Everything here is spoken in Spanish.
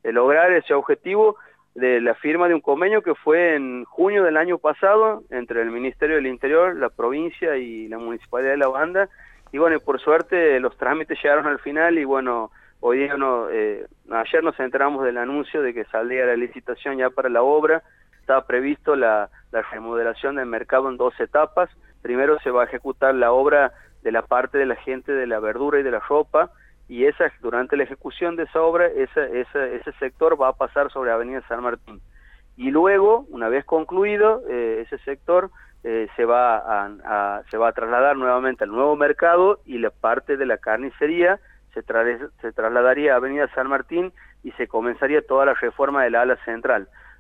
lograr ese objetivo de la firma de un convenio que fue en junio del año pasado entre el Ministerio del Interior, la provincia y la Municipalidad de La Banda. Y bueno, por suerte los trámites llegaron al final y bueno, hoy día ayer nos enteramos del anuncio de que saldría la licitación ya para la obra. Estaba previsto la remodelación del mercado en 2 etapas. Primero se va a ejecutar la obra de la parte de la gente de la verdura y de la ropa, y durante la ejecución de esa obra, ese sector va a pasar sobre Avenida San Martín. Y luego, una vez concluido ese sector, se va a trasladar nuevamente al nuevo mercado, y la parte de la carnicería se trasladaría a Avenida San Martín y se comenzaría toda la reforma del ala central.